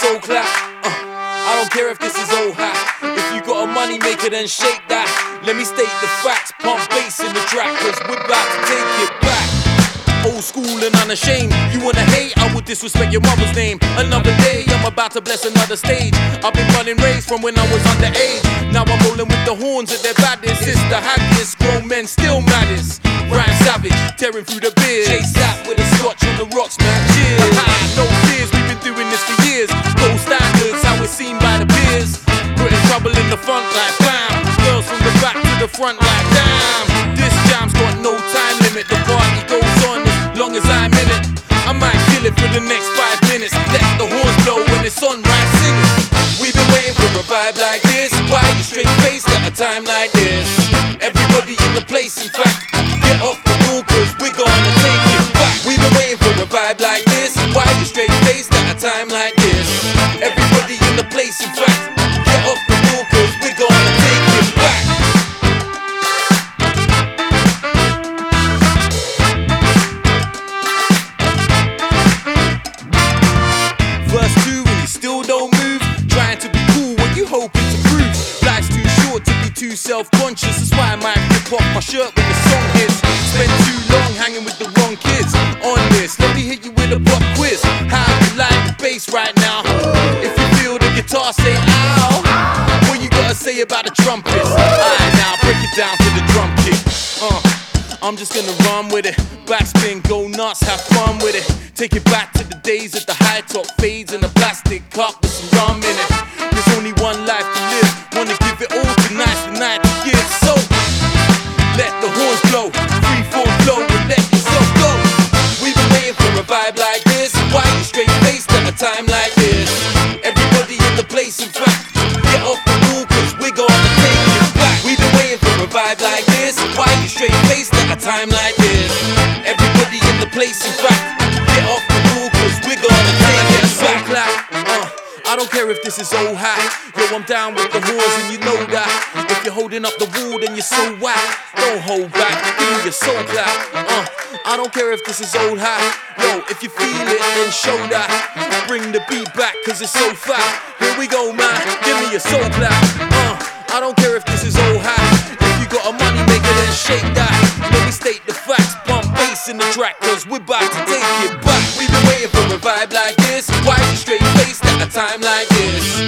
soul clap. I don't care if this is old hat. If you got a money maker, then shake that. Let me state the facts, pump bass in the track, cause we're about to take it back. Old school and unashamed. You wanna hate, I would disrespect your mother's name. Another day, I'm about to bless another stage. I've been running race from when I was underage. Now I'm rolling with the horns at their baddest. It's the happiest, grown men still maddest. Ryan Savage, tearing through the beers. Chase that with a scotch on the rocks, man. Cheers. No fears, we've been doing this for years. Gold standards, how it's seen by the peers. Putting trouble in the front like bam. Girls from the back to the front like damn. This jam's got no time limit. The party goes on as long as I'm in it. I might kill it for the next 5 minutes. Let the horns blow when it's on, right? Sing it. We've been waiting for a vibe like this. Why you straight faced at a time like this? Everybody in the place, in fact, get off the rule, cause we're gonna take it back. We've been waiting for a vibe like this. Why you straight faced at a time like this? Everybody in the place, in fact, get off the rule, cause we're gonna take it back. Verse 2 and you still don't move. Trying to be cool when you hoping to prove. Life's too short to be too self-conscious. That's why I might rip off my shirt when the song hits. Spend too long hanging with the wrong kids. On this, let me hit you with a pop quiz. How you like the bass right now? If you feel the guitar, say ow. What you gotta say about the trumpets? Alright, now break it down to the drum kick. I'm just gonna run with it. Backspin, go nuts, have fun with it. Take it back to the days of the high top fades and a plastic cup with some rum in it. There's only one life to live. Wanna give it all tonight's the night to give. So let the horns blow, free form flow, and let yourself go. We've been waiting for a vibe like this. Why you straight faced at a time like this? Everybody in the place, in fact, get off the rule, cause we're gonna take it back. We've been waiting for a vibe like this. Why you straight faced at a time like this? Everybody in the place, in fact, get off the rule, cause we're gonna take it back. I don't care if this is old hat. Yo, I'm down with the horns and you know that. If you're holding up the wall, then you're so whack. Don't hold back, give me your soul clap. I don't care if this is old hat. Yo, if you feel it, then show that. Bring the beat back, cause it's so fat. Here we go, man, give me your soul clap. I don't care if this is old hat. If you got a money maker, then shake that. Let me state the facts, pump bass in the track, cause we're about to take it back. We've been waiting for a vibe like this. Why you straight faced at a time like this?